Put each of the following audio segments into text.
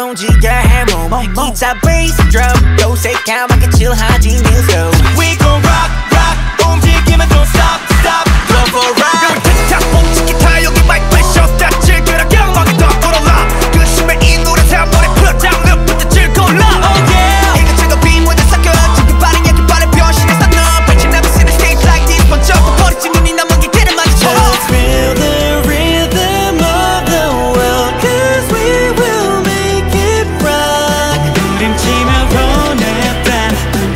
움직여 해몸 기타 베이스 드럼 요새까맣게 칠하지 new flow We gon' rock rock 움직이면 don't stop stop Run for ride 틱탁 멈춘 기타 여기 마이크 프레셔 딱 즐겨라 경악이 더 불어라 그 심해 이 노래 다 머리 풀어 장르부터 즐거울라 Oh yeah 이것저것 빈무대 섞여 지금 빠른 약간 빠른 변신해서 너 Bet you never seen a stage like this 번쩍 버리지 눈이 남은 길을 마주쳐 Let's feel the rhythm of the world Cause we will make it rock 부림치며 보냈다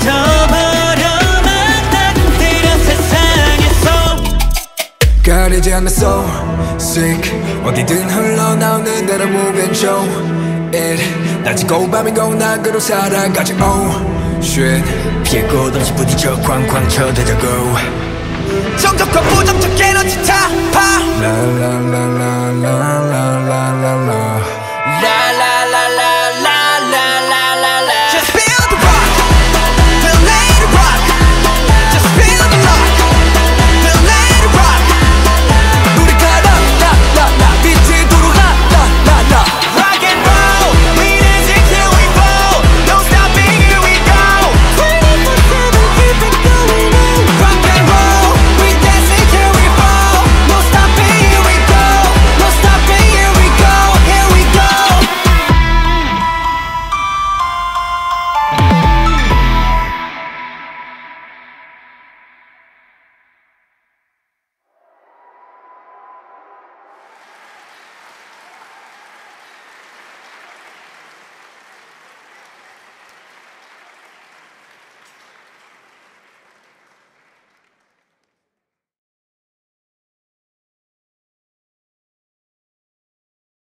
던져버려만 따뜻한 세상에서 가리지 않는 soul sick 어디든 흘러나오는 대로 move and show it 낮이고 밤이고 낙으로 살아가지 oh shit 피해 곳 없이 부딪혀 쾅쾅 쳐대자고